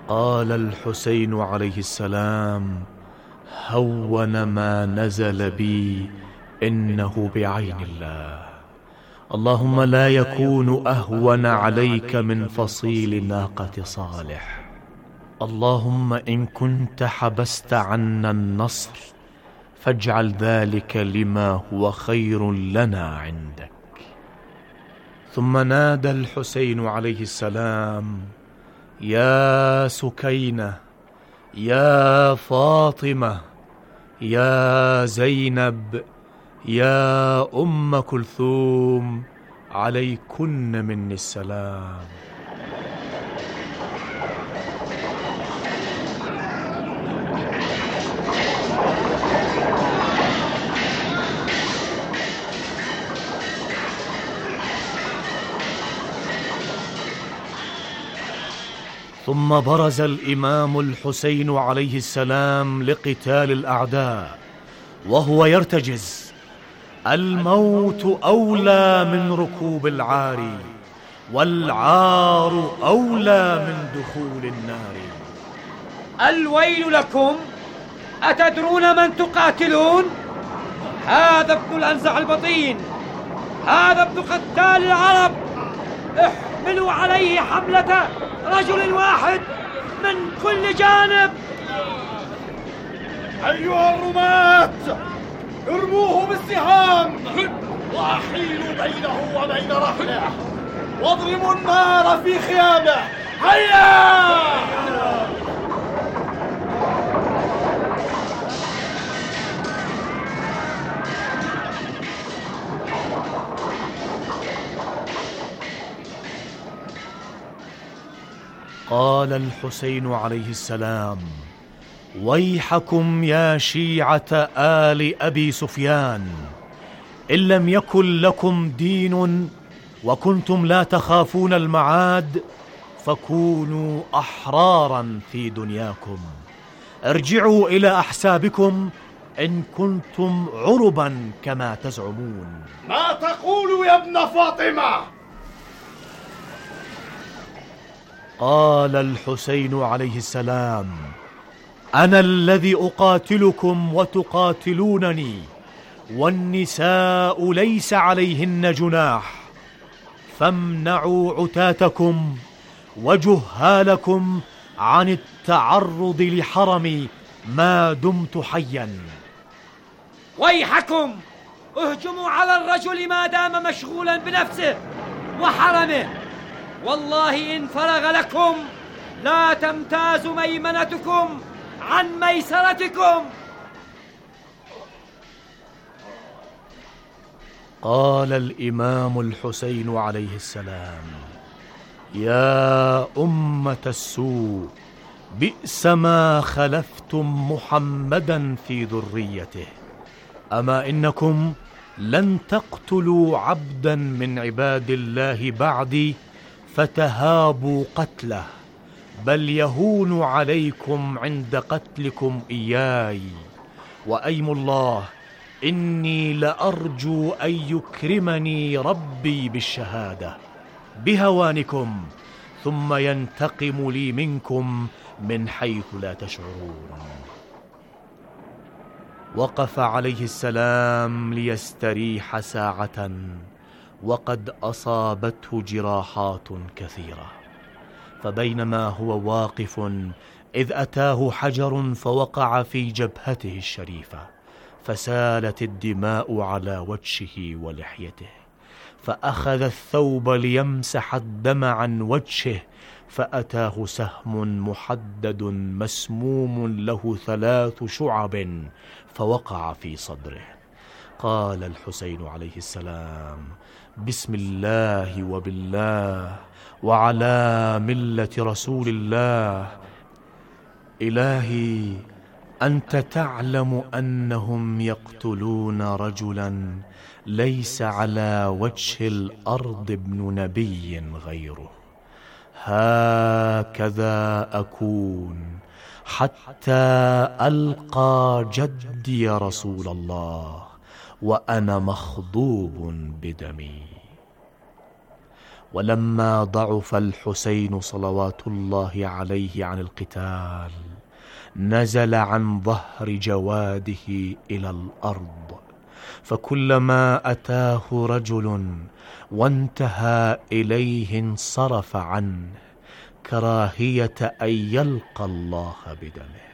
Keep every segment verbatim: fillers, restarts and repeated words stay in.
قال الحسين عليه السلام: هون ما نزل بي إنه بعين الله. اللهم لا يكون أهون عليك من فصيل ناقة صالح. اللهم إن كنت حبست عنا النصر فاجعل ذلك لما هو خير لنا عندك. ثم نادى الحسين عليه السلام: يا سكينة، يا فاطمة، يا زينب، يا أم كلثوم، عليكن مني السلام. ثم برز الإمام الحسين عليه السلام لقتال الأعداء وهو يرتجز: الموت أولى من ركوب العار، والعار أولى من دخول النار. الويل لكم، أتدرون من تقاتلون؟ هذا ابن الأنزع البطين، هذا ابن قتال العرب. احملوا عليه حملة رجل واحد من كل جانب. أيها الرماة، ارموه بالسهام وأحيلوا بينه وبين رحله، واضربوا النار في خيامه. هيا! قال الحسين عليه السلام: ويحكم يا شيعة آل أبي سفيان، إن لم يكن لكم دين وكنتم لا تخافون المعاد فكونوا أحرارا في دنياكم. ارجعوا إلى أحسابكم إن كنتم عربا كما تزعمون. ما تقول يا ابن فاطمة؟ قال الحسين عليه السلام: أنا الذي أقاتلكم وتقاتلونني، والنساء ليس عليهن جناح، فامنعوا عتاتكم وجهالكم عن التعرض لحرمي ما دمت حيا. ويحكم، اهجموا على الرجل ما دام مشغولا بنفسه وحرمه، والله إن فرغ لكم لا تمتاز ميمنتكم عن ميسرتكم. قال الإمام الحسين عليه السلام: يا أمة السوء، بئس ما خلفتم محمدا في ذريته. أما إنكم لن تقتلوا عبدا من عباد الله بعدي فتهابوا قتله، بل يهون عليكم عند قتلكم إياي. وأيم الله إني لأرجو أن يكرمني ربي بالشهادة بهوانكم، ثم ينتقم لي منكم من حيث لا تشعرون. وقف عليه السلام ليستريح ساعة، وقد أصابته جراحات كثيرة. فبينما هو واقف إذ أتاه حجر فوقع في جبهته الشريفة، فسالت الدماء على وجهه ولحيته، فأخذ الثوب ليمسح الدم عن وجهه، فأتاه سهم محدد مسموم له ثلاث شعب فوقع في صدره. قال الحسين عليه السلام: بسم الله وبالله وعلى ملة رسول الله. إلهي، أنت تعلم أنهم يقتلون رجلا ليس على وجه الأرض ابن نبي غيره. هكذا أكون حتى ألقى جدي رسول الله وأنا مخضوب بدمي. ولما ضعف الحسين صلوات الله عليه عن القتال نزل عن ظهر جواده إلى الأرض، فكلما أتاه رجل وانتهى إليه انصرف عنه كراهية أن يلقى الله بدمه.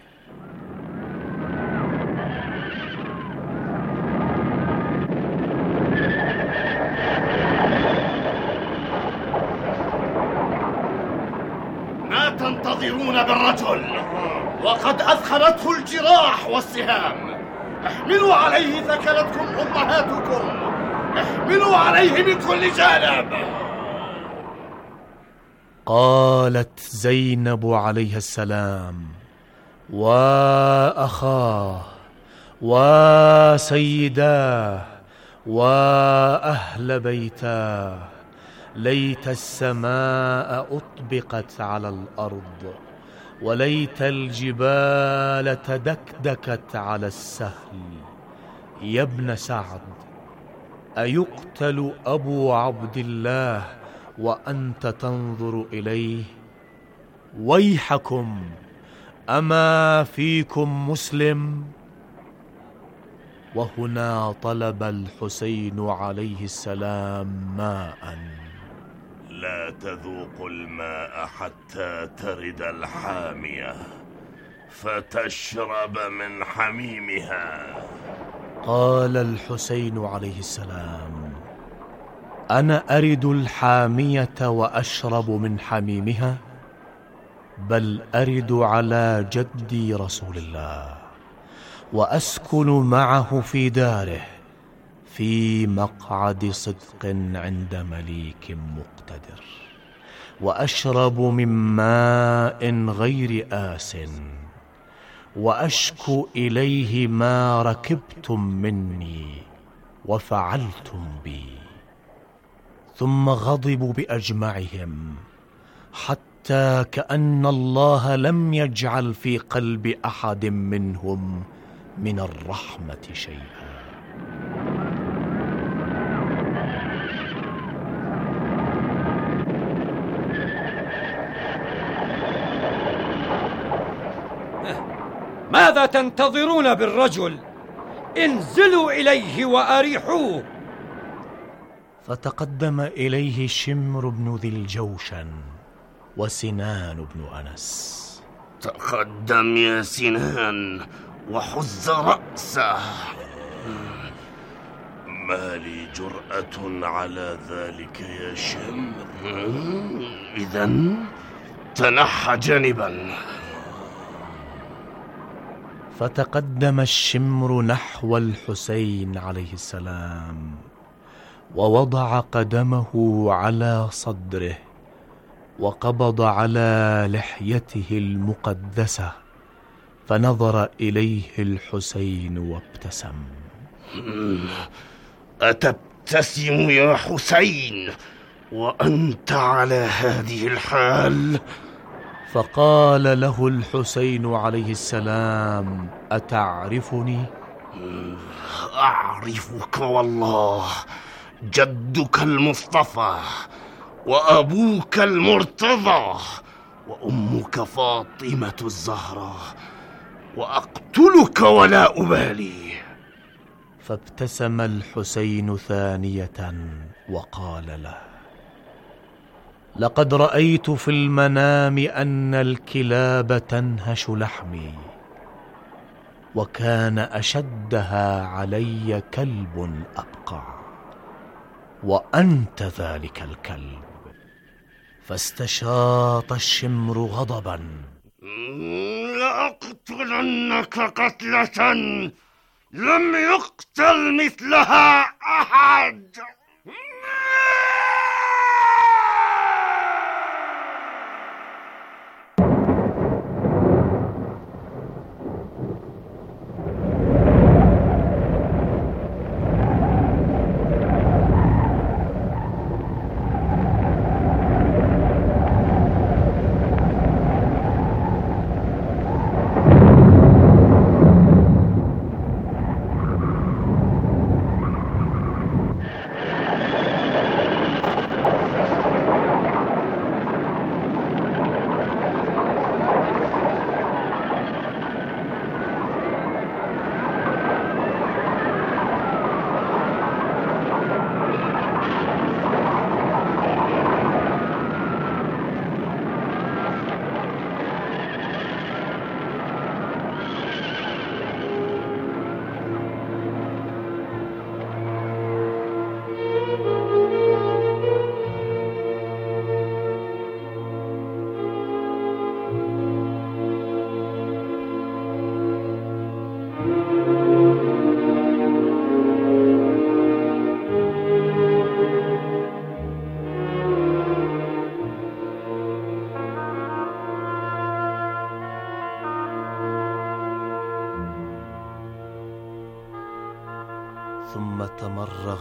ما تنتظرون بالرجل وقد أثخنته الجراح والسهام؟ احملوا عليه ثكلتكم أمهاتكم، احملوا عليه من كل جانب. قالت زينب عليها السلام: وأخاه وسيداه وأهل بيتاه، ليت السماء أطبقت على الأرض، وليت الجبال تدكدكت على السهل. يا ابن سعد، أيقتل أبو عبد الله وأنت تنظر إليه؟ ويحكم، أما فيكم مسلم؟ وهنا طلب الحسين عليه السلام ماء. لا تذوق الماء حتى ترد الحامية فتشرب من حميمها. قال الحسين عليه السلام: أنا أرد الحامية وأشرب من حميمها؟ بل أرد على جدي رسول الله وأسكن معه في داره في مقعد صدق عند مليك مقتدر، وأشرب من ماء غير آس، وأشكو إليه ما ركبتم مني وفعلتم بي. ثم غضبوا بأجمعهم حتى كأن الله لم يجعل في قلب أحد منهم من الرحمة شيئا. ماذا تنتظرون بالرجل؟ انزلوا إليه وأريحوه. فتقدم إليه شمر بن ذي الجوشن وسنان بن أنس. تقدم يا سنان وحز رأسه. ما لي جرأة على ذلك يا شمر. إذن تنحى جانبا. فتقدم الشمر نحو الحسين عليه السلام ووضع قدمه على صدره وقبض على لحيته المقدسة، فنظر إليه الحسين وابتسم. أتبتسم يا حسين وأنت على هذه الحال؟ فقال له الحسين عليه السلام: أتعرفني؟ أعرفك والله، جدك المصطفى وأبوك المرتضى وأمك فاطمة الزهراء، وأقتلك ولا أبالي. فابتسم الحسين ثانية وقال له: لقد رأيت في المنام أن الكلاب تنهش لحمي، وكان أشدها علي كلب أبقع، وأنت ذلك الكلب. فاستشاط الشمر غضبا: لأقتلنك قتلة لم يقتل مثلها أحد.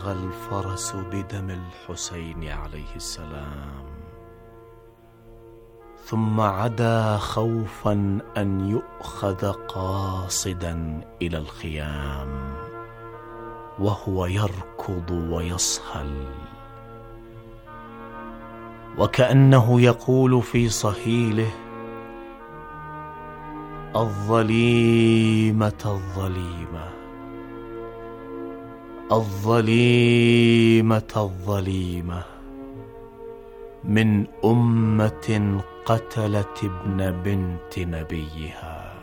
ولغ الفرس بدم الحسين عليه السلام، ثم عدا خوفا أن يؤخذ قاصدا إلى الخيام وهو يركض ويصهل، وكأنه يقول في صهيله: الظليمة الظليمة الظليمة الظليمة من أمة قتلت ابن بنت نبيها.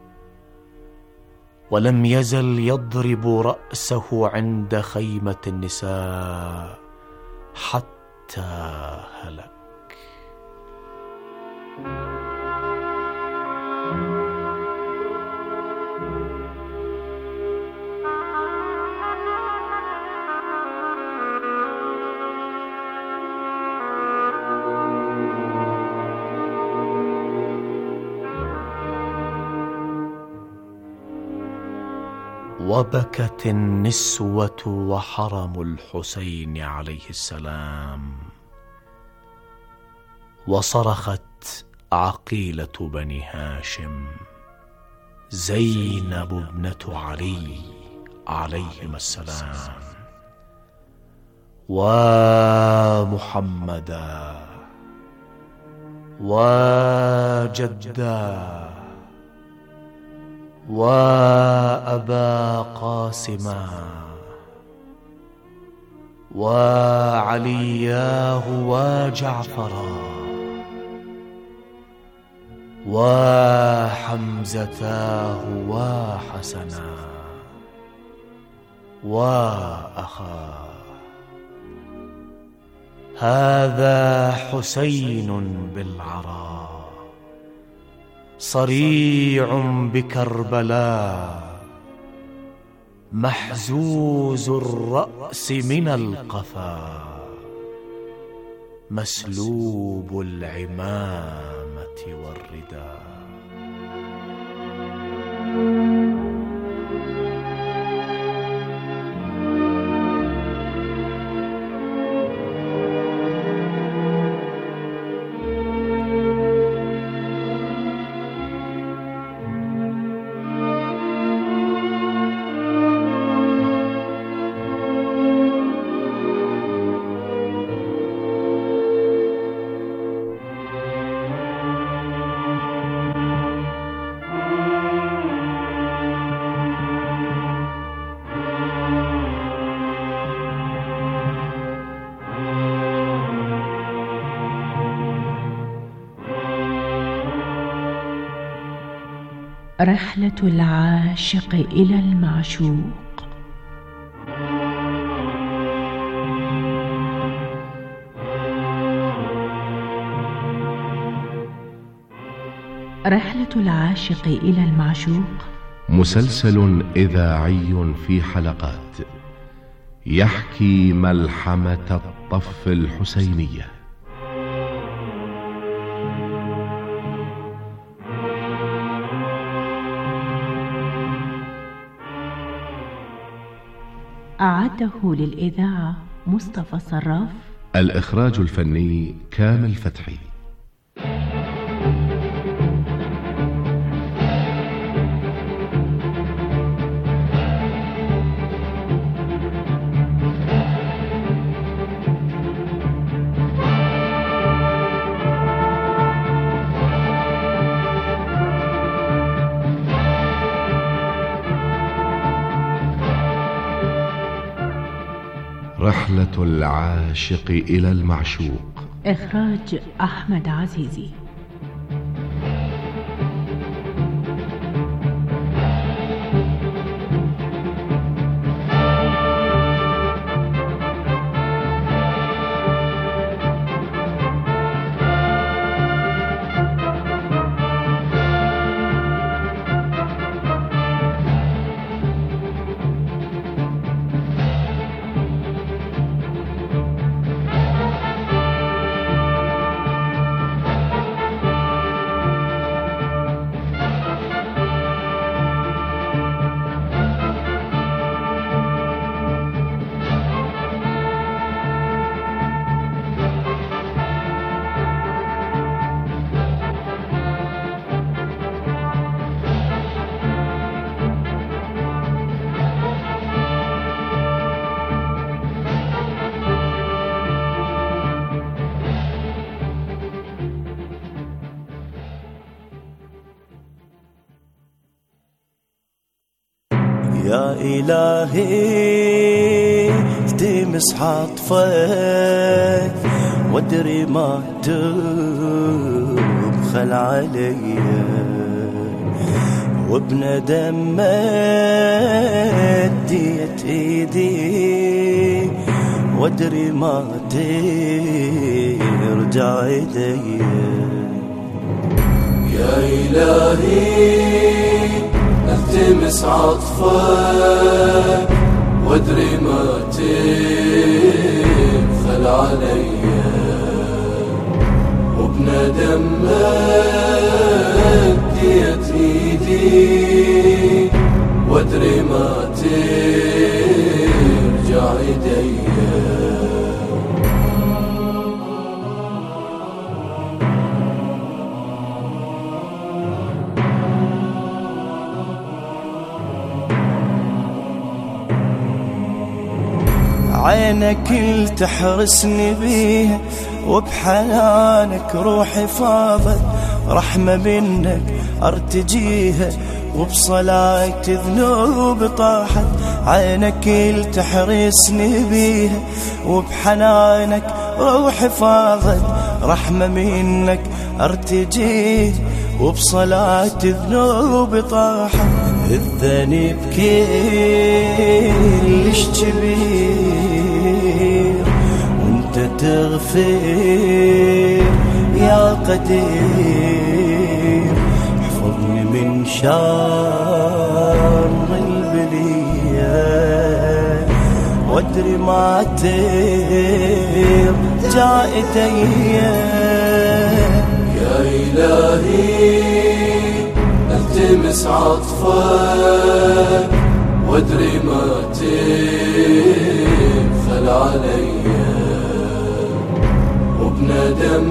ولم يزل يضرب رأسه عند خيمة النساء حتى هلك. وبكت النسوة وحرم الحسين عليه السلام، وصرخت عقيلة بني هاشم: زينب ابنة علي عليهما السلام، ومحمدا وجدا وأبا قاسما وعلياه وجعفرا وحمزتاه وحسنا وأخاه. هذا حسين بالعراء صريع بكربلاء، محزوز الرأس من القفا، مسلوب العمامة والرداء. رحلة العاشق إلى المعشوق. رحلة العاشق إلى المعشوق مسلسل إذاعي في حلقات يحكي ملحمة الطف الحسينية. أعده للإذاعة مصطفى صراف. الإخراج الفني كامل فتحي. رحلة العاشق إلى المعشوق. إخراج أحمد عزيزي. يا إلهي التمس عطفك وادري ما تبخل علي وبندم مديت ايدي وادري ما ترجع ايدي يا إلهي التمس عطفك وادري ما تبخل علي وبندم مديت ايدي وادري ما ترجع ايدي عينك اللي تحرسني بيها وبحنانك روحي فاضت رحمة منك ارتجيها وبصلاة ذنوب طاحت عينك اللي تحرسني بيها وبحنانك روحي فاضت رحمة منك ارتجيها وبصلاة ذنوب طاحت الذنب كلش كبير وانت تغفر يا قدير احفظني من شر البلية وادري ما ترجع ايدي يا إلهي التمس عطفك وادري ما تبخل علي وبندم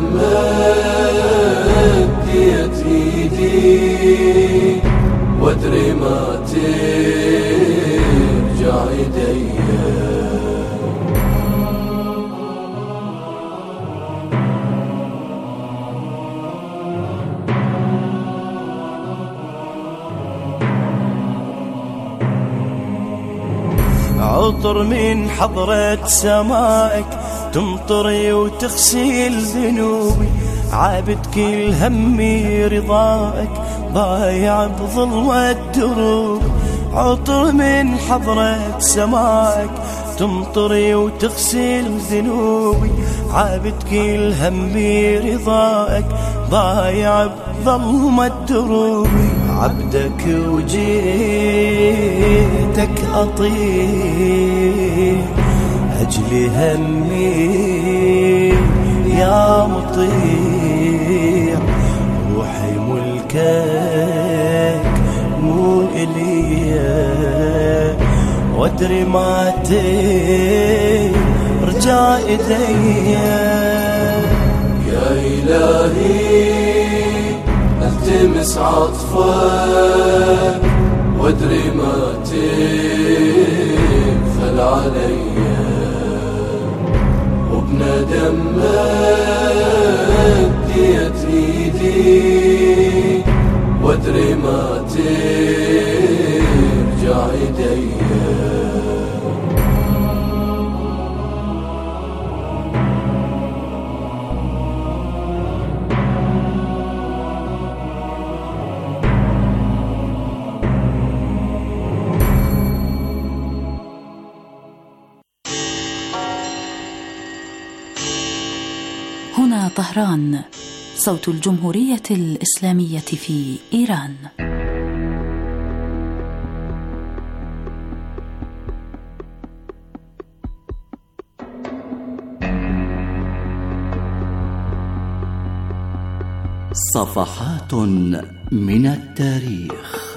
مديت ايدي وادري ما ترجع ايدي عطر من حضرة سمائك تمطري وتغسل ذنوبي عابد كل همي رضائك ضايع بظلمة دروب عطر من حضرة سمائك تمطري وتغسل ذنوبي عابد كل همي رضائك ضايع بظلمة دروبي عبدك وجيتك أطير أجلي همي يا مطيع روحي ملكك مو إلي وادري ما ترجع إيدي يا إلهي التمس عطفك وادري ما تبخل علي وبندم مديت ايدي وادري ما ترجع ايدي هنا طهران، صوت الجمهورية الإسلامية في إيران. صفحات من التاريخ.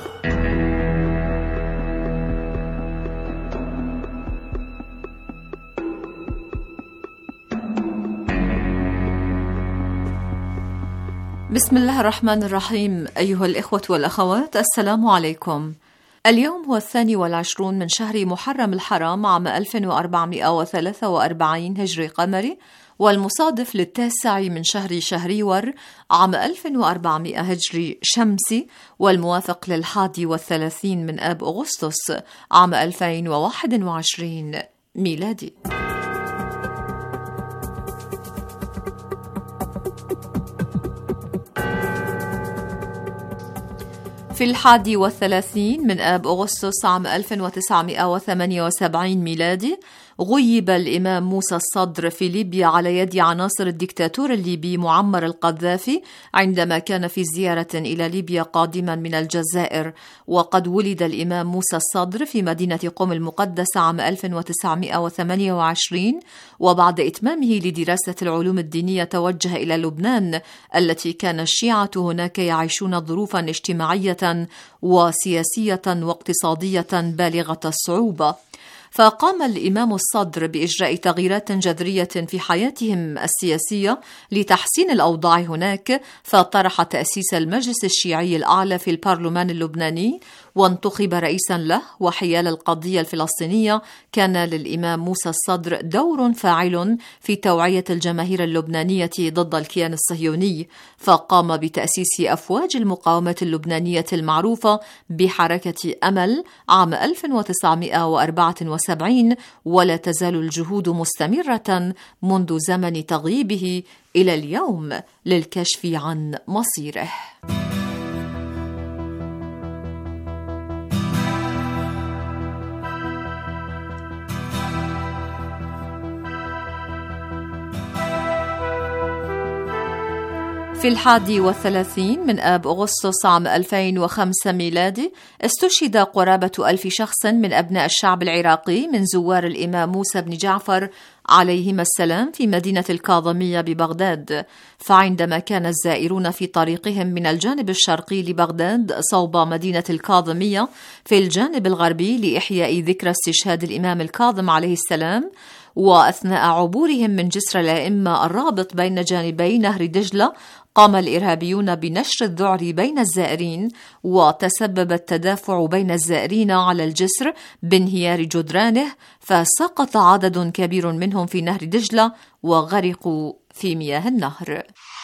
بسم الله الرحمن الرحيم. أيها الإخوة والأخوات، السلام عليكم. اليوم هو الثاني والعشرون من شهر محرم الحرام عام ألف وأربعمائة وثلاثة وأربعين هجري قمري، والمصادف للتاسع من شهر شهريور عام ألف وأربعمائة هجري شمسي، والموافق للحادي والثلاثين من آب أغسطس عام ألفين وواحد وعشرين ميلادي. في الحادي والثلاثين من آب أغسطس عام ألف وتسعمائة وثمانية وسبعين ميلادي غيب الإمام موسى الصدر في ليبيا على يد عناصر الدكتاتور الليبي معمر القذافي عندما كان في زيارة إلى ليبيا قادما من الجزائر. وقد ولد الإمام موسى الصدر في مدينة قم المقدسة عام ألف وتسعمائة وثمانية وعشرين، وبعد إتمامه لدراسة العلوم الدينية توجه إلى لبنان التي كان الشيعة هناك يعيشون ظروفا اجتماعية وسياسية واقتصادية بالغة الصعوبة. فقام الإمام الصدر بإجراء تغييرات جذرية في حياتهم السياسية لتحسين الأوضاع هناك، فطرح تأسيس المجلس الشيعي الأعلى في البرلمان اللبناني وانتخب رئيسا له. وحيال القضية الفلسطينية كان للإمام موسى الصدر دور فاعل في توعية الجماهير اللبنانية ضد الكيان الصهيوني، فقام بتأسيس أفواج المقاومة اللبنانية المعروفة بحركة أمل عام ألف وتسعمائة وأربعة وسبعين، ولا تزال الجهود مستمرة منذ زمن تغييبه إلى اليوم للكشف عن مصيره. في الحادي والثلاثين من آب أغسطس عام ألفين وخمسة ميلادي استشهد قرابة ألف شخص من أبناء الشعب العراقي من زوار الإمام موسى بن جعفر عليهما السلام في مدينة الكاظمية ببغداد. فعندما كان الزائرون في طريقهم من الجانب الشرقي لبغداد صوب مدينة الكاظمية في الجانب الغربي لإحياء ذكرى استشهاد الإمام الكاظم عليه السلام، وأثناء عبورهم من جسر الأئمة الرابط بين جانبي نهر دجلة قام الإرهابيون بنشر الذعر بين الزائرين، وتسبب التدافع بين الزائرين على الجسر بانهيار جدرانه، فسقط عدد كبير منهم في نهر دجلة وغرقوا في مياه النهر.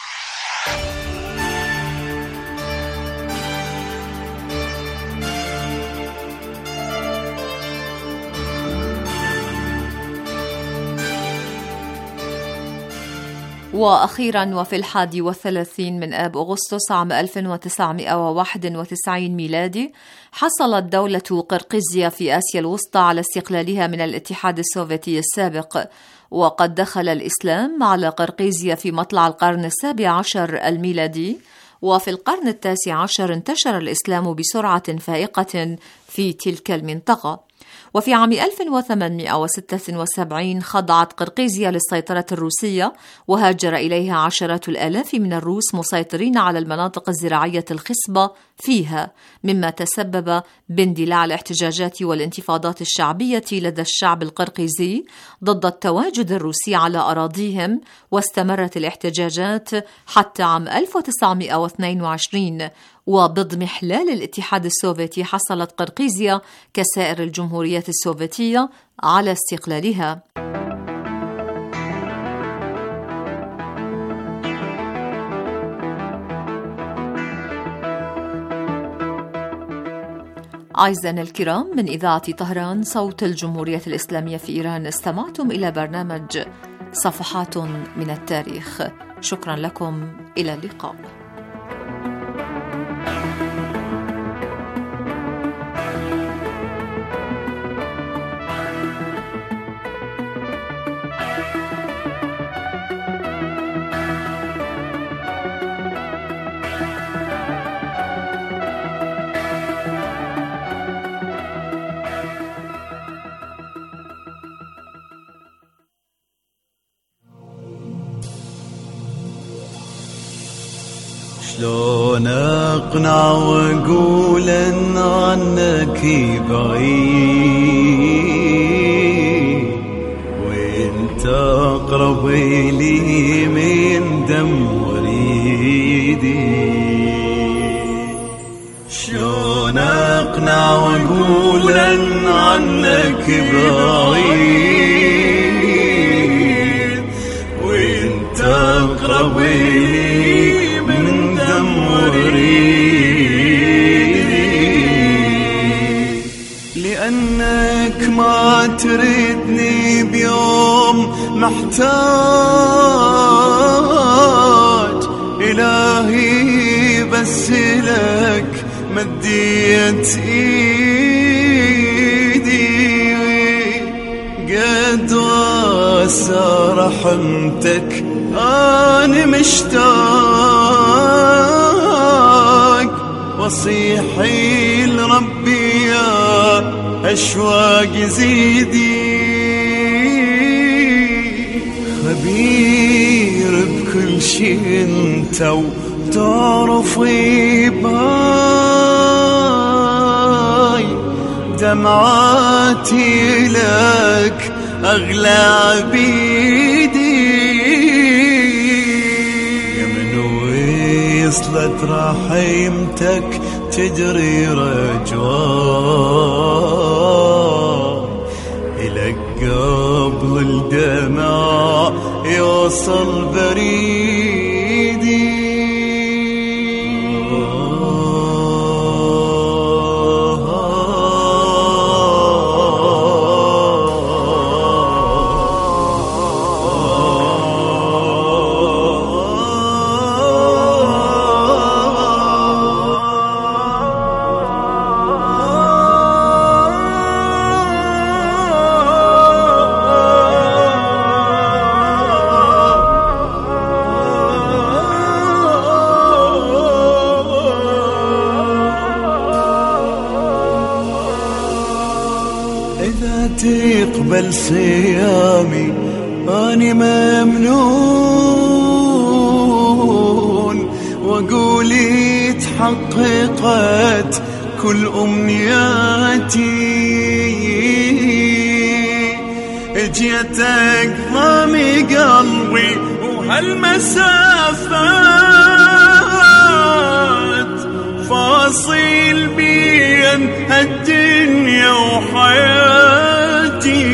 وأخيرا وفي الحادي والثلاثين من آب أغسطس عام ألف وتسعمائة وواحد وتسعين ميلادي حصلت دولة قرقيزيا في آسيا الوسطى على استقلالها من الاتحاد السوفيتي السابق. وقد دخل الإسلام على قرقيزيا في مطلع القرن السابع عشر الميلادي، وفي القرن التاسع عشر انتشر الإسلام بسرعة فائقة في تلك المنطقة. وفي عام ألف وثمانمائة وستة وسبعين خضعت قرقيزيا للسيطرة الروسية، وهاجر إليها عشرات الآلاف من الروس مسيطرين على المناطق الزراعية الخصبة فيها، مما تسبب باندلاع الاحتجاجات والانتفاضات الشعبية لدى الشعب القرقيزي ضد التواجد الروسي على أراضيهم. واستمرت الاحتجاجات حتى عام ألف وتسعمائة واثنين وعشرين، وباضمحلال الاتحاد السوفيتي حصلت قرقيزيا كسائر الجمهوريات السوفيتية على استقلالها. أعزائنا الكرام، من إذاعة طهران صوت الجمهورية الإسلامية في إيران استمعتم إلى برنامج صفحات من التاريخ. شكرا لكم، إلى اللقاء. شلون اقنع واقول ان عنك بعيد وانت اقرب لي من دم وريدي. شلون اقنع واقول ان عنك بعيد ويلي من دم وريدي، لأنك ما تردني بيوم محتاج إلهي، بس لك مديت ايدي، قد واسع رحمتك أنا مشتاق، وصيحي لربي يا أشواق زيدي، خبير بكل شي انت وتعرفي باي، دمعاتي لك أغلى عبيدي، يا من وصلت رحمتك تجري رجوان، إلك قبل الدمع يوصل بريدي. تقبل صيامي أني ممنون، وقولي تحققت كل أمنياتي، جيتك ضامي قلبي وهالمسافات، فاصل بين الدنيا وحياتي،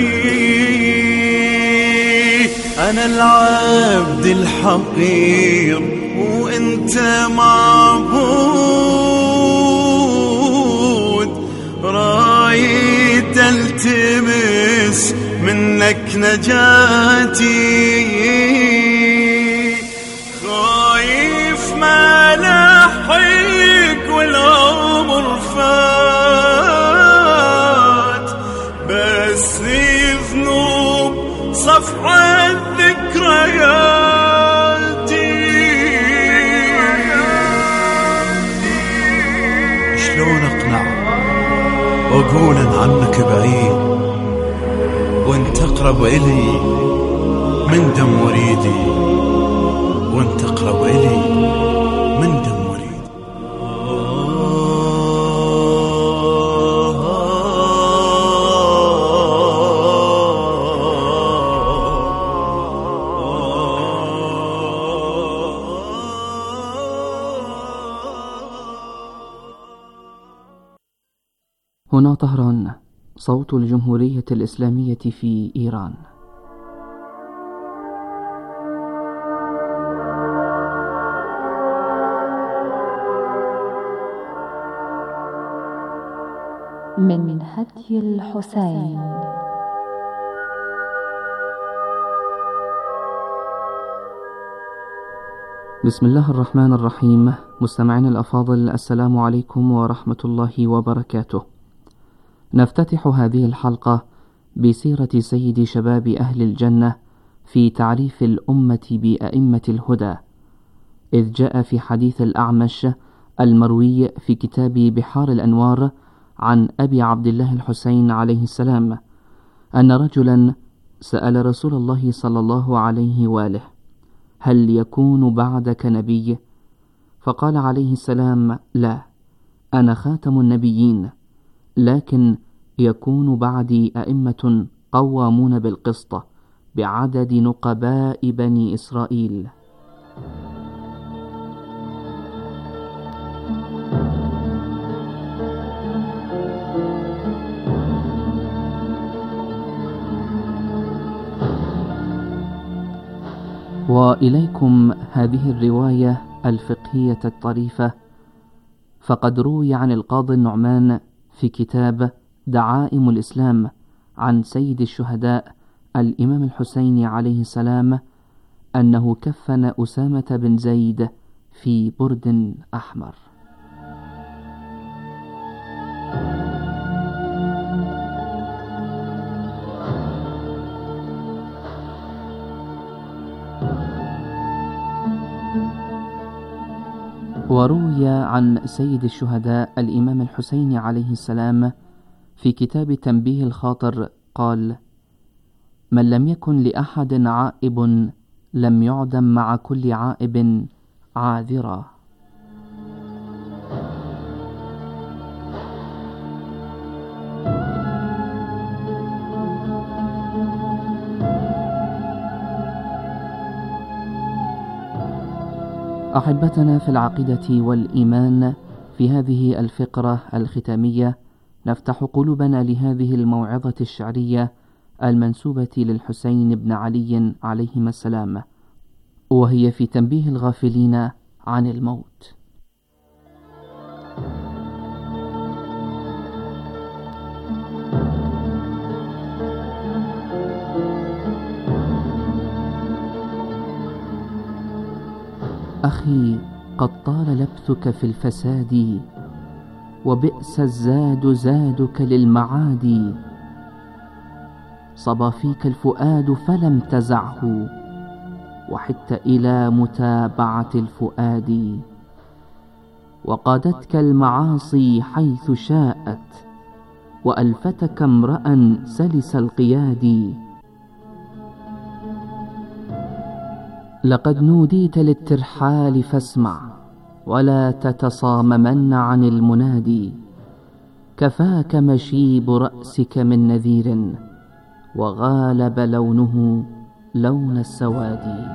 أنا العبد الحقير وأنت معبود، رايد التمس منك نجاتي، خايف ما لحق والعمر فات، بس ذنوب صفحة ذكرياتي، شلون أقنع وأقول عنك بعيد وانت أقرب إلي من دم وريدي، وانت أقرب إلي من دم وريدي. هنا طهران، صوت الجمهورية الإسلامية في إيران. من هدي الحسين. بسم الله الرحمن الرحيم. مستمعين الأفاضل، السلام عليكم ورحمة الله وبركاته. نفتتح هذه الحلقة بسيرة سيد شباب أهل الجنة في تعريف الأمة بأئمة الهدى، إذ جاء في حديث الأعمش المروي في كتاب بحار الأنوار عن أبي عبد الله الحسين عليه السلام أن رجلا سأل رسول الله صلى الله عليه وآله: هل يكون بعدك نبي؟ فقال عليه السلام: لا، أنا خاتم النبيين، لكن يكون بعدي أئمة قوامون بالقسط بعدد نقباء بني إسرائيل. وإليكم هذه الرواية الفقهية الطريفة. فقد روي عن القاضي النعمان في كتاب دعائم الإسلام عن سيد الشهداء الإمام الحسين عليه السلام أنه كفن أسامة بن زيد في برد أحمر. وروي عن سيد الشهداء الإمام الحسين عليه السلام في كتاب تنبيه الخاطر قال: من لم يكن لأحد عائب لم يعدم مع كل عائب عاذرا. أحبتنا في العقيدة والإيمان، في هذه الفقرة الختامية نفتح قلوبنا لهذه الموعظة الشعرية المنسوبة للحسين بن علي عليهما السلام، وهي في تنبيه الغافلين عن الموت. أخي قد طال لبثك في الفساد، وبئس الزاد زادك للمعاد. صبا فيك الفؤاد فلم تزعه، وحدت إلى متابعة الفؤاد. وقادتك المعاصي حيث شاءت، وألفتك امرأ سلس القياد. لقد نوديت للترحال فاسمع، ولا تتصاممن عن المنادي. كفاك مشيب رأسك من نذير، وغالب لونه لون السواد.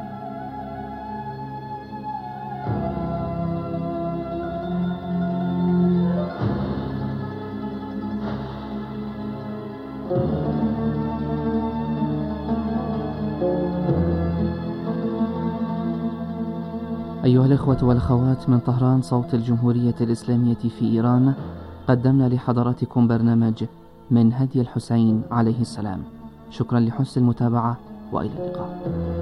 أيها الإخوة والأخوات، من طهران صوت الجمهورية الإسلامية في إيران، قدمنا لحضراتكم برنامج من هدي الحسين عليه السلام. شكرا لحسن المتابعة، وإلى اللقاء.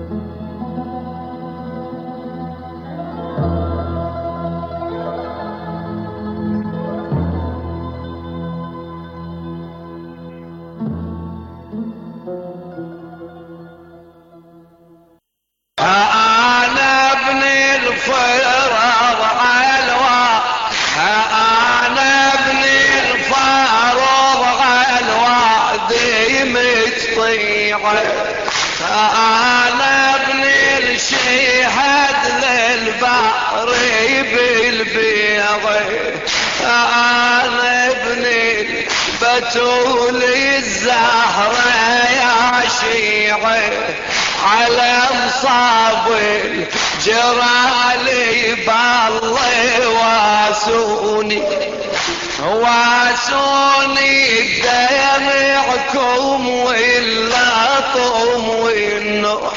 أنا ابن الشهد للبحر بالبيض، أنا ابن البتول الزهرة يا شيعي، على مصاب الجرال بالله واسوني واسوني دمعكم واللطم والنوح.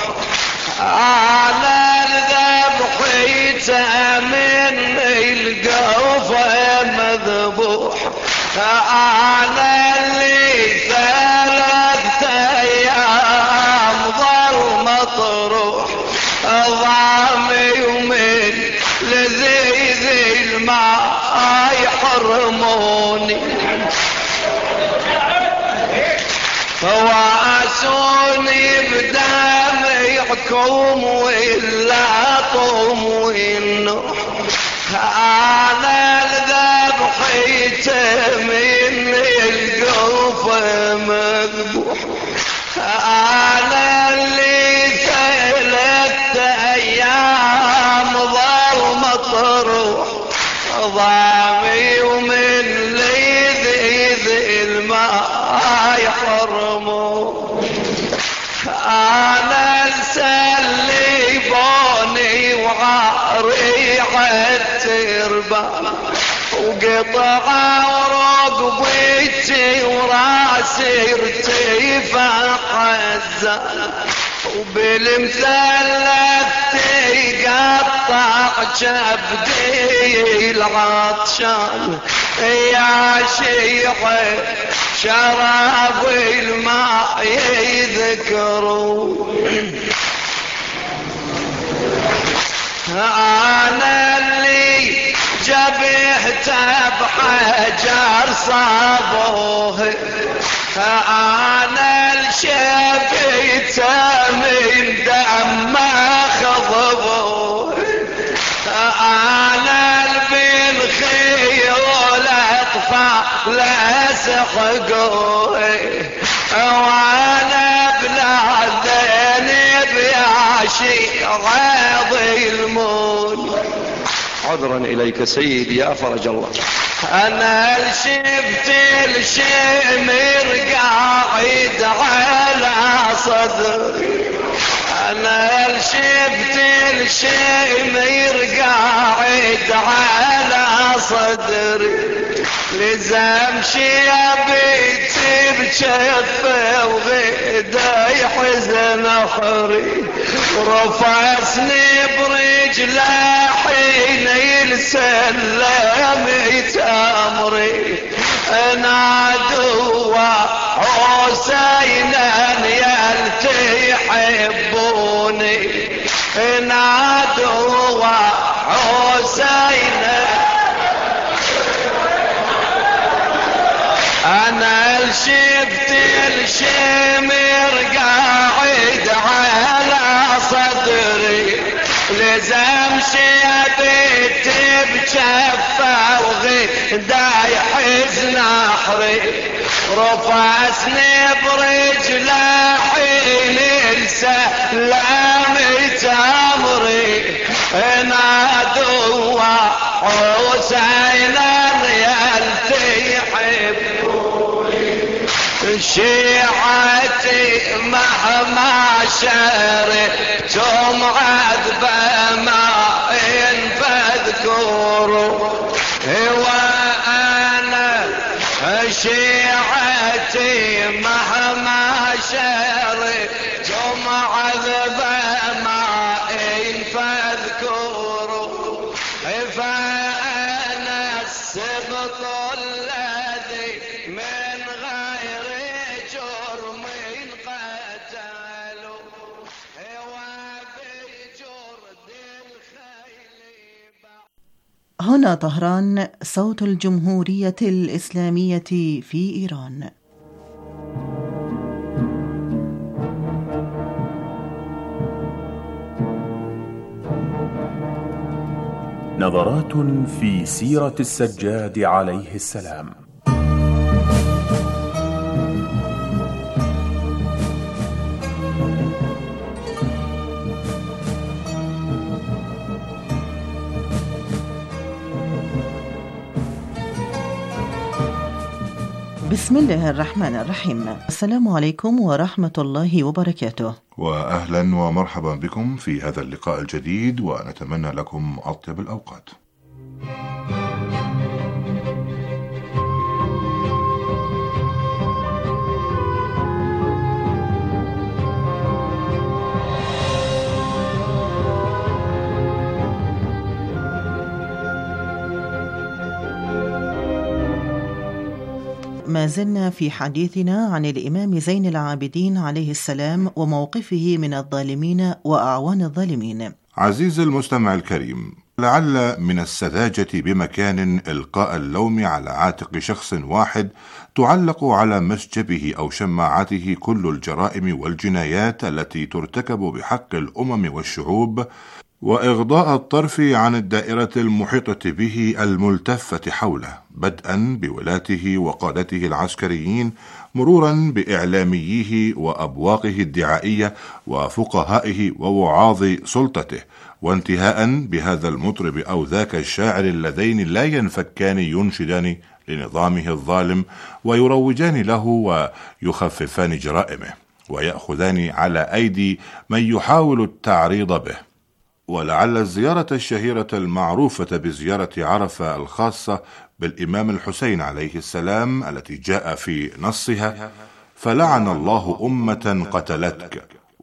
أنا الذبحيت من القوفة مذبوح، أنا اللي ثلاثة أيام ظل مطروح، ضامي ومن لذيذ الماء يحرموني. واسوني بدمعكم واللطم والنوح، أنا الذبحيت من القوفة مذبوح، أنا اللي ثلاثة أيام ظل مطروح، ضامي ومن لذيذ الماء يحرمون. أنا السليبوني وعاري عالتربة، وقطع رقبتي وراسي ارتفع الزان، وبالمثلث تقطع كبدي العطشان يا شيخ شراب الماء يذكروا أنا اللي جبهته بحجر صابوه أنا الشفيته من دم خضبوه أنا بالخيول أطفال سحقوه وأنا بلا ذنب يا شيخ ظلمون. عذرا إليك سيدي يا فرج الله. أنا شفت الشمر قاعد على صدري أنا شفت الشمر قاعد على صدري لزم شيبت بشفه وغدا يحزن أخري رفعسني برجله حين يلسلم يتأمري نادوا حسينا يلتحبوني نادوا حسينا أنا شفت الشمر قاعد على صدري لزم شيبت بجفه وغدا يحزن أحري رفعسني برجله حين السلام تمري نادوا حسينا يلتحبوني شيعتي مهما شربتم عذبة ما فاذكروا وأنا شيعتي مهما شربتم عذبة ما فاذكروا فأنا السبط الذي من غير جرم قتلوا وبجرد الخيل. هنا طهران، صوت الجمهورية الإسلامية في إيران. نظرات في سيرة السجاد عليه السلام. بسم الله الرحمن الرحيم. السلام عليكم ورحمة الله وبركاته، وأهلا ومرحبا بكم في هذا اللقاء الجديد، ونتمنى لكم أطيب الأوقات. ما زلنا في حديثنا عن الإمام زين العابدين عليه السلام وموقفه من الظالمين وأعوان الظالمين. عزيز المستمع الكريم، لعل من السذاجة بمكان إلقاء اللوم على عاتق شخص واحد تعلق على مسجبه أو شماعته كل الجرائم والجنايات التي ترتكب بحق الأمم والشعوب، وإغضاء الطرف عن الدائرة المحيطة به الملتفة حوله، بدءا بولاته وقادته العسكريين، مرورا بإعلامييه وأبواقه الدعائية وفقهائه ووعاظ سلطته، وانتهاء بهذا المطرب أو ذاك الشاعر اللذين لا ينفكان ينشدان لنظامه الظالم ويروجان له ويخففان جرائمه ويأخذان على أيدي من يحاول التعريض به. ولعل الزيارة الشهيرة المعروفة بزيارة عرفة الخاصة بالإمام الحسين عليه السلام التي جاء في نصها: فلعن الله أمة قتلتك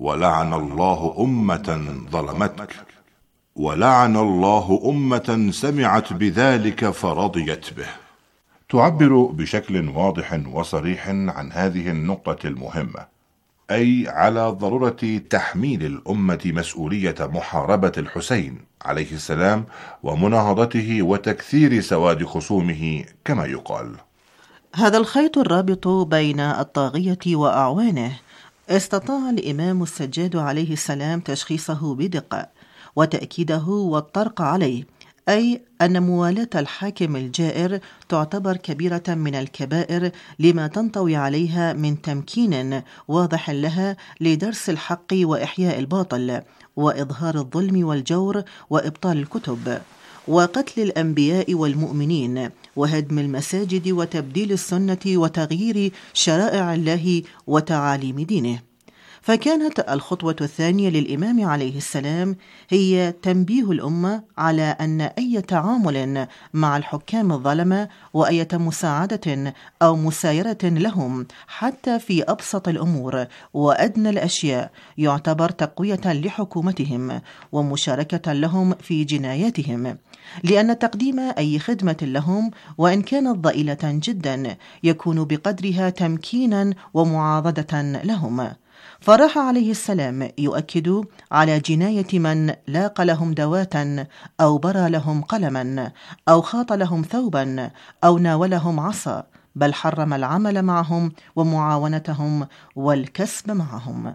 ولعن الله أمة ظلمتك، ولعن الله أمة سمعت بذلك فرضيت به. تعبر بشكل واضح وصريح عن هذه النقطة المهمة، أي على ضرورة تحميل الأمة مسؤولية محاربة الحسين عليه السلام ومناهضته وتكثير سواد خصومه كما يقال. هذا الخيط الرابط بين الطاغية وأعوانه استطاع الإمام السجاد عليه السلام تشخيصه بدقة وتأكيده والطرق عليه، أي أن موالاة الحاكم الجائر تعتبر كبيرة من الكبائر لما تنطوي عليها من تمكين واضح لها لدرس الحق وإحياء الباطل وإظهار الظلم والجور وإبطال الكتب وقتل الأنبياء والمؤمنين وهدم المساجد وتبديل السنة وتغيير شرائع الله وتعاليم دينه. فكانت الخطوة الثانية للإمام عليه السلام هي تنبيه الأمة على أن أي تعامل مع الحكام الظلمة وأي مساعدة أو مسايرة لهم حتى في أبسط الأمور وأدنى الأشياء يعتبر تقوية لحكومتهم ومشاركة لهم في جناياتهم، لأن تقديم أي خدمة لهم وإن كانت ضئيلة جدا يكون بقدرها تمكينا ومعاضدة لهم. فراح عليه السلام يؤكد على جناية من لاق لهم دواة أو برى لهم قلما أو خاط لهم ثوبا أو ناولهم عصا، بل حرم العمل معهم ومعاونتهم والكسب معهم.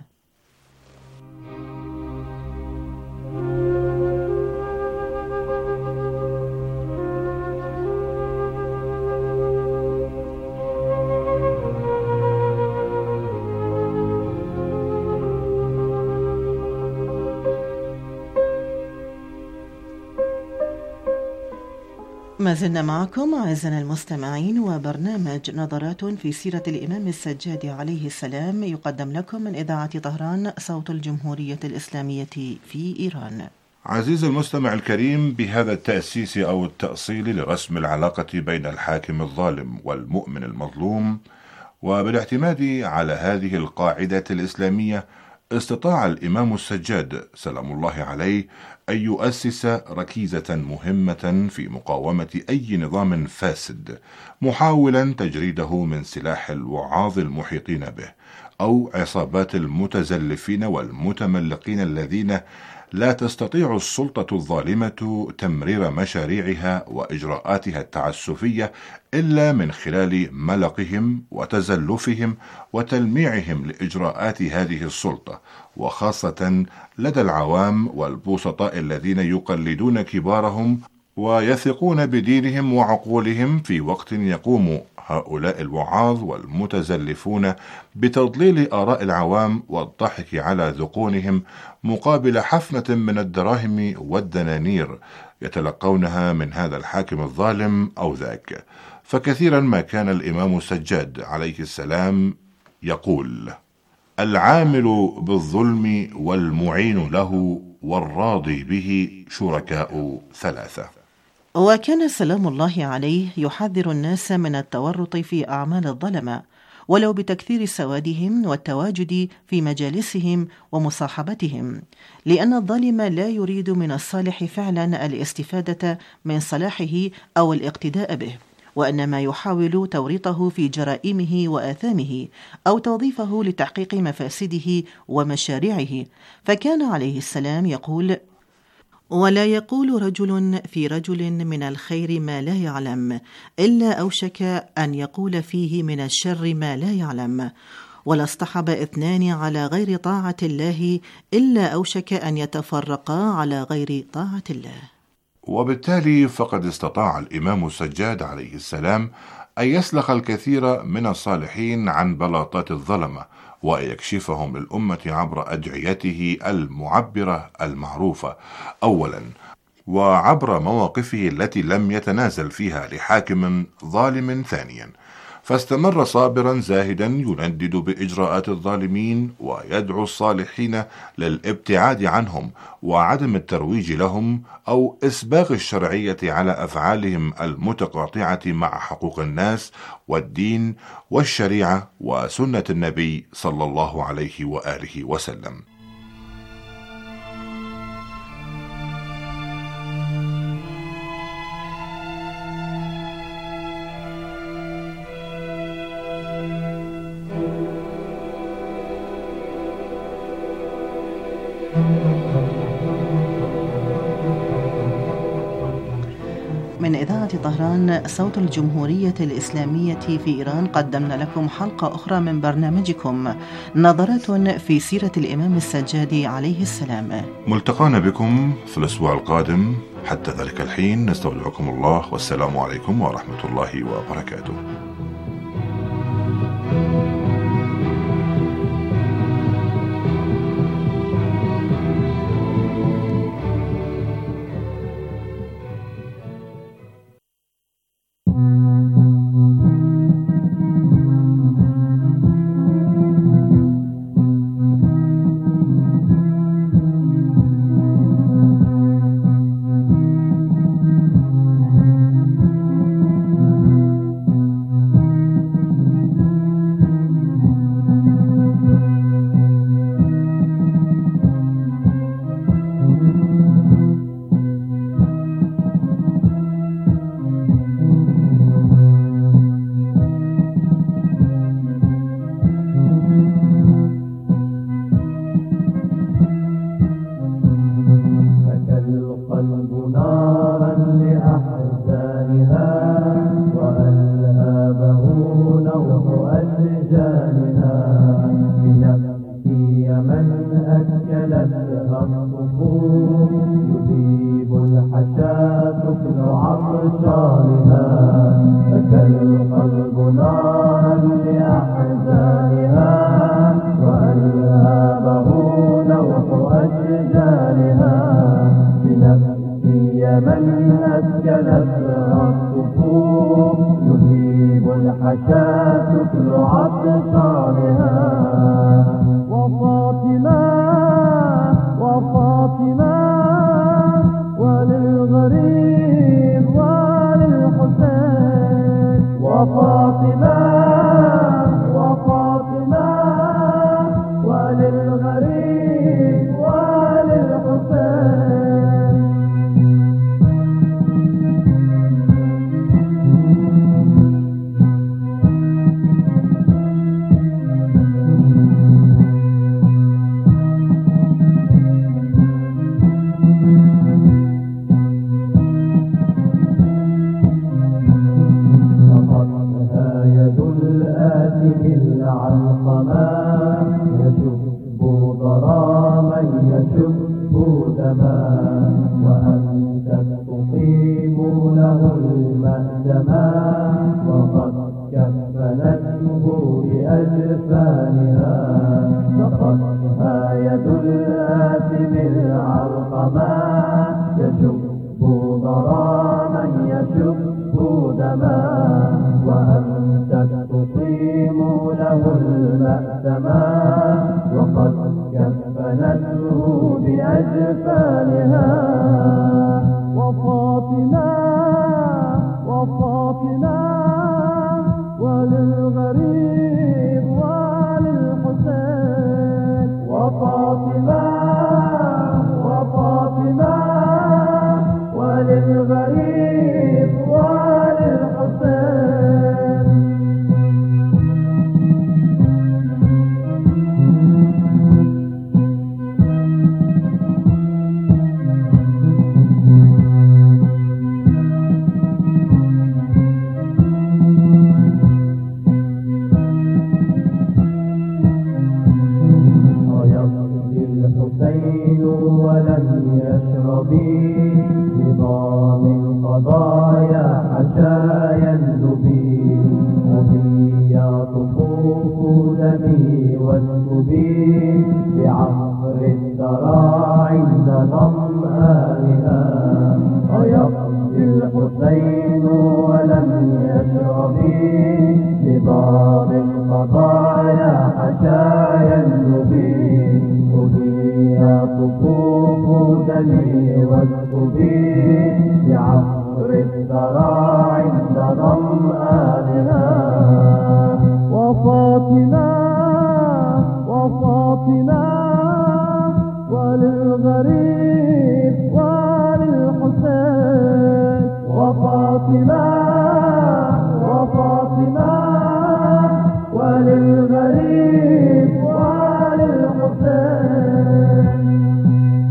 ما زلنا معكم أعزائنا المستمعين وبرنامج نظرات في سيرة الإمام السجاد عليه السلام يقدم لكم من إذاعة طهران صوت الجمهورية الإسلامية في إيران. عزيزي المستمع الكريم، بهذا التأسيس أو التأصيل لرسم العلاقة بين الحاكم الظالم والمؤمن المظلوم، وبالاعتماد على هذه القاعدة الإسلامية، استطاع الإمام السجاد سلام الله عليه أن يؤسس ركيزة مهمة في مقاومة أي نظام فاسد محاولا تجريده من سلاح الوعاظ المحيطين به أو عصابات المتزلفين والمتملقين الذين لا تستطيع السلطة الظالمة تمرير مشاريعها وإجراءاتها التعسفية إلا من خلال ملقهم وتزلفهم وتلميعهم لإجراءات هذه السلطة، وخاصة لدى العوام والبسطاء الذين يقلدون كبارهم ويثقون بدينهم وعقولهم، في وقت يقوم هؤلاء الوعاظ والمتزلفون بتضليل آراء العوام والضحك على ذقونهم مقابل حفنة من الدراهم والدنانير يتلقونها من هذا الحاكم الظالم أو ذاك. فكثيرا ما كان الإمام السجاد عليه السلام يقول: العامل بالظلم والمعين له والراضي به شركاء ثلاثة. وكان سلام الله عليه يحذر الناس من التورط في أعمال الظلمة ولو بتكثير سوادهم والتواجد في مجالسهم ومصاحبتهم، لأن الظالم لا يريد من الصالح فعلا الاستفادة من صلاحه أو الاقتداء به، وإنما يحاول توريطه في جرائمه وآثامه أو توظيفه لتحقيق مفاسده ومشاريعه. فكان عليه السلام يقول: ولا يقول رجل في رجل من الخير ما لا يعلم إلا أوشك أن يقول فيه من الشر ما لا يعلم، ولا اصطحب اثنان على غير طاعة الله إلا أوشك أن يتفرقا على غير طاعة الله. وبالتالي فقد استطاع الإمام السجاد عليه السلام أن يسلخ الكثير من الصالحين عن بلاطات الظلمة وأن يكشفهم للأمة عبر أدعيته المعبرة المعروفة أولا، وعبر مواقفه التي لم يتنازل فيها لحاكم ظالم ثانيا. فاستمر صابرا زاهدا يندد بإجراءات الظالمين ويدعو الصالحين للابتعاد عنهم وعدم الترويج لهم أو إسباغ الشرعية على أفعالهم المتقاطعة مع حقوق الناس والدين والشريعة وسنة النبي صلى الله عليه وآله وسلم. من إذاعة طهران صوت الجمهورية الإسلامية في إيران، قدمنا لكم حلقة أخرى من برنامجكم نظرات في سيرة الإمام السجادي عليه السلام. ملتقانا بكم في الأسبوع القادم، حتى ذلك الحين نستودعكم الله، والسلام عليكم ورحمة الله وبركاته. وللغريب وللحسين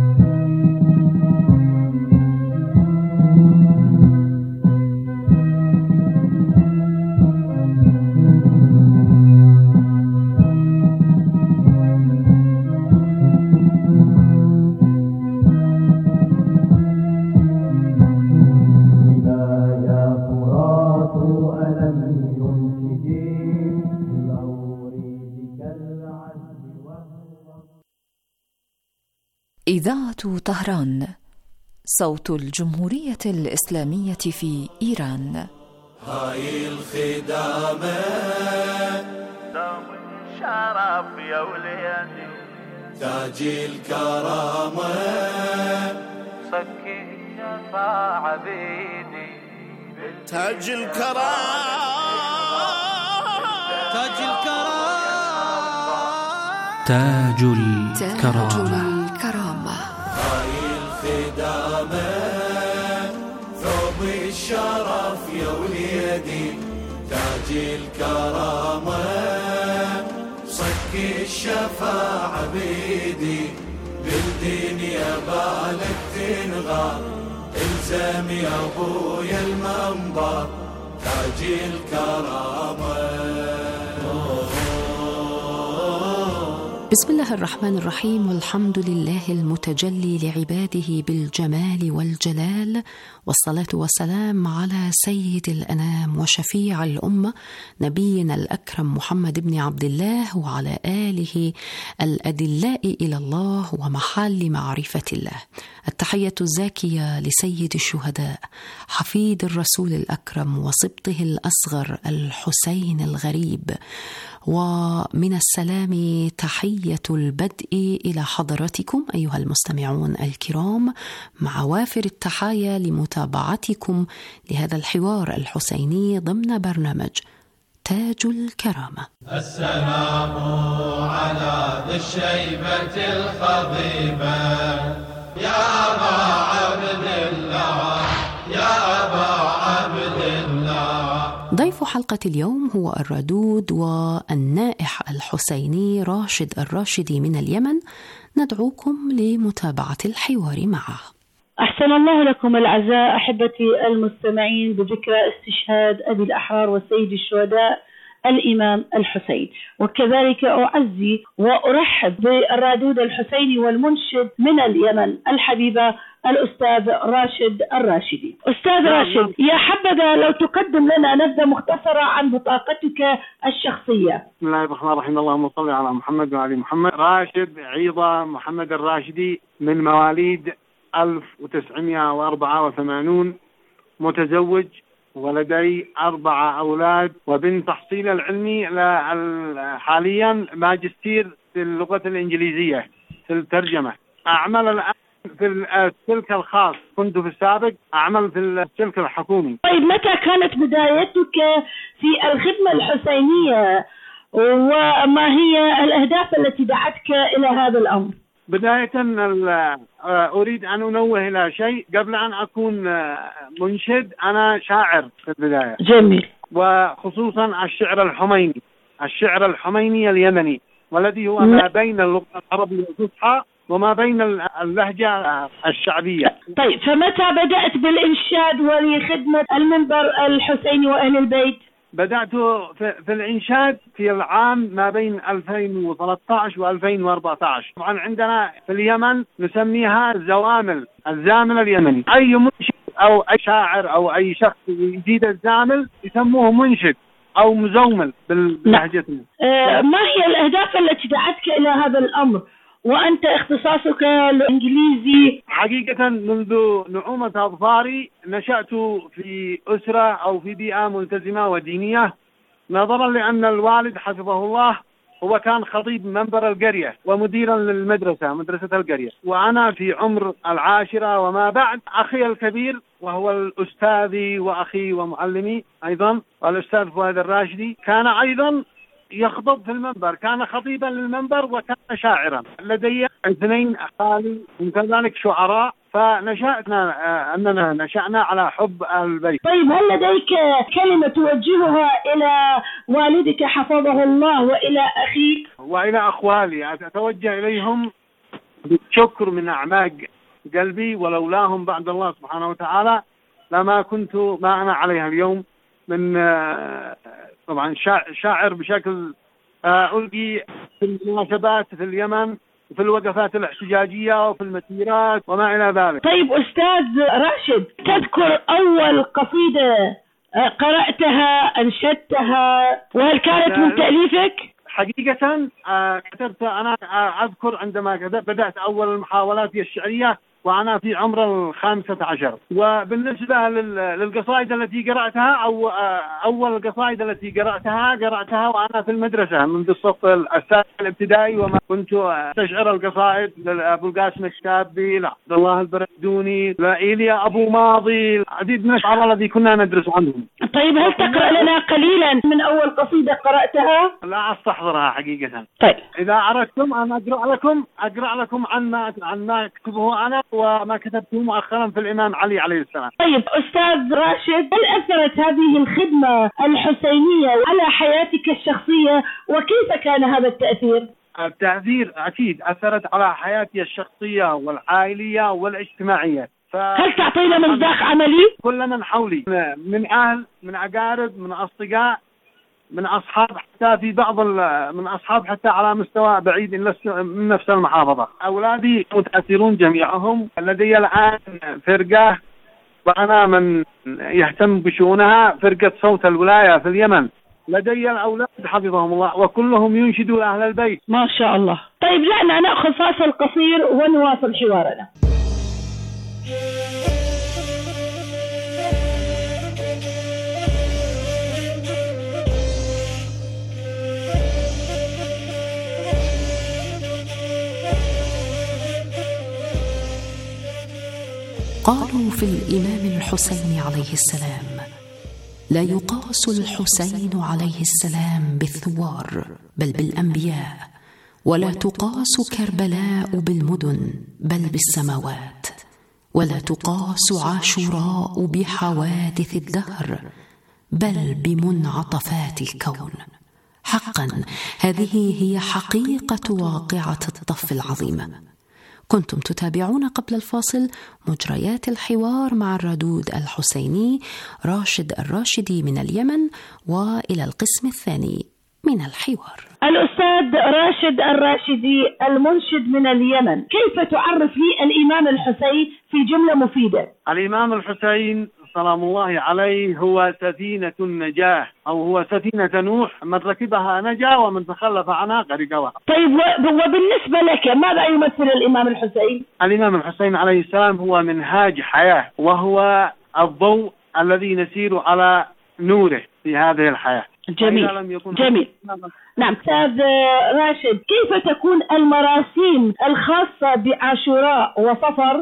إذاعة طهران، صوت الجمهورية الإسلامية في إيران. هاي الخدامة دوم الشرف يا وليدي، تاج الكرامة صكي الشفاعة بيدي، تاج الكرامة تاج الكرامة تاج الكرامة هاي الخدامة ثوب الشرف يا وليدي، تاج الكرامة صك الشفاعة بيدي، بالدين يا بالك تنغار، الزم يا ابويا المنبر، تاج الكرامة. بسم الله الرحمن الرحيم، والحمد لله المتجلي لعباده بالجمال والجلال، والصلاة والسلام على سيد الأنام وشفيع الأمة نبينا الأكرم محمد بن عبد الله، وعلى آله الأدلاء إلى الله ومحال معرفة الله. التحية الزاكية لسيد الشهداء حفيد الرسول الأكرم وسبطه الأصغر الحسين الغريب، ومن السلام تحية البدء إلى حضراتكم أيها المستمعون الكرام، مع وافر التحايا لمتابعتكم لهذا الحوار الحسيني ضمن برنامج تاج الكرامة. السلام على ذي الشيبة الخضيبة، يا أبا عبد الله، يا أبا عبد الله. ضيف حلقة اليوم هو الردود والنائح الحسيني راشد الراشدي من اليمن. ندعوكم لمتابعة الحوار معه. أحسن الله لكم الأعزاء أحبتي المستمعين بذكرى استشهاد أبي الأحرار وسيد الشهداء الإمام الحسين، وكذلك أعزي وأرحب بالردود الحسيني والمنشد من اليمن الحبيبة الأستاذ راشد الراشدي. أستاذ راشد، يا حبذا لو تقدم لنا نبذة مختصرة عن بطاقتك الشخصية. بسم الله الرحمن الرحيم، اللهم صل على محمد وعلى محمد. راشد عيضة محمد الراشدي، من مواليد ألف وتسعمائة وأربعة وثمانين، متزوج ولدي أربعة أولاد، وبن تحصيل العلمي حاليا ماجستير في اللغة الإنجليزية في الترجمة. أعمل الآن في السلك الخاص، كنت في السابق أعمل في السلك الحكومي. طيب، متى كانت بدايتك في الخدمة الحسينية، وما هي الأهداف التي دعتك إلى هذا الأمر؟ بداية أريد أن أنوه إلى شيء قبل أن أكون منشد. أنا شاعر في البداية. جميل. وخصوصا الشعر الحميني، الشعر الحميني اليمني، والذي هو ما بين اللغة العربية الفصحى وما بين اللهجة الشعبية. طيب، فمتى بدأت بالإنشاد ولخدمة المنبر الحسيني وأهل البيت؟ بدأت في الإنشاد في العام ما بين ألفين وثلاثة عشر وألفين وأربعة عشر. طبعا عندنا في اليمن نسميها الزوامل، الزامل اليمني. أي منشد أو أي شاعر أو أي شخص يزيد الزامل يسموه منشد أو مزومل باللهجتنا. آه ما هي الأهداف التي دعتك إلى هذا الأمر وأنت اختصاصك الإنجليزي؟ حقيقة منذ نعومة أظفاري نشأت في أسرة أو في بيئة ملتزمة ودينية، نظرا لأن الوالد حفظه الله هو كان خطيب منبر القرية ومديرا للمدرسة، مدرسة القرية، وأنا في عمر العاشرة وما بعد. أخي الكبير وهو الأستاذي وأخي ومعلمي أيضا، الأستاذ فؤاد الراشدي، كان أيضا يخطب في المنبر، كان خطيبا للمنبر وكان شاعرا. لدي اثنين خالي من كذلك شعراء، فنشأنا أننا نشأنا على حب البيت. طيب، هل لديك كلمة توجهها إلى والدك حفظه الله وإلى أخيك وإلى أخوالي؟ أتوجه إليهم بالشكر من أعماق قلبي، ولولاهم بعد الله سبحانه وتعالى لما كنت ما أنا عليها اليوم. من طبعا شاعر بشكل ألقي في المناسبات في اليمن وفي الوقفات الاحتجاجية وفي المسيرات وما إلى ذلك. طيب أستاذ راشد، تذكر أول قصيدة قرأتها أنشدتها، وهل كانت من تأليفك؟ حقيقة كتبت أنا أذكر عندما بدأت أول المحاولات الشعرية وأنا في عمر الخامسة عشر. وبالنسبة للقصائد التي قرأتها أو أول القصائد التي قرأتها قرأتها وأنا في المدرسة منذ الصف السادس الابتدائي، وما كنت أستشعر القصائد لأبو القاسم الشابي، لعبد الله البردوني، لإيليا أبو ماضي، العديد من الشعراء الذي كنا ندرس عنهم. طيب هل تقرأ لنا قليلا من أول قصيدة قرأتها؟ لا أستحضرها حقيقة. طيب إذا أردتم أنا أقرأ لكم أقرأ لكم عن ما عن ما أكتبه أنا وما كتبته مؤخرا في الإمام علي عليه السلام. طيب أستاذ راشد، هل أثرت هذه الخدمة الحسينية على حياتك الشخصية وكيف كان هذا التأثير؟ التأثير أكيد أثرت على حياتي الشخصية والعائلية والاجتماعية. ف... هل تعطينا مصداق عملي؟ كل من حولي من أهل من أقارب من أصدقاء من أصحاب حتى في بعض من أصحاب حتى على مستوى بعيد من نفس المحافظة. أولادي متأثرون جميعهم. لدي الآن فرقة وأنا من يهتم بشؤونها، فرقة صوت الولاية في اليمن. لدي الأولاد حفظهم الله وكلهم ينشدوا أهل البيت. ما شاء الله. طيب دعنا نأخذ فاصل قصير ونواصل حوارنا. قالوا في الإمام الحسين عليه السلام: لا يقاس الحسين عليه السلام بالثوار بل بالأنبياء، ولا تقاس كربلاء بالمدن بل بالسماوات، ولا تقاس عاشوراء بحوادث الدهر بل بمنعطفات الكون. حقا هذه هي حقيقة واقعة الطف العظيمة. كنتم تتابعون قبل الفاصل مجريات الحوار مع الردود الحسيني راشد الراشدي من اليمن، وإلى القسم الثاني من الحوار. الأستاذ راشد الراشدي المنشد من اليمن، كيف تعرف لي الإمام الحسين في جملة مفيدة؟ الإمام الحسين سلام الله عليه هو سفينة النجاة، أو هو سفينة نوح، من ركبها نجا ومن تخلف عنها غرق. طيب وبالنسبة لك ماذا يمثل الإمام الحسين؟ الإمام الحسين عليه السلام هو منهاج حياة، وهو الضوء الذي نسير على نوره في هذه الحياة. جميل جميل. نعم أستاذ راشد، كيف تكون المراسيم الخاصة بعاشوراء وصفر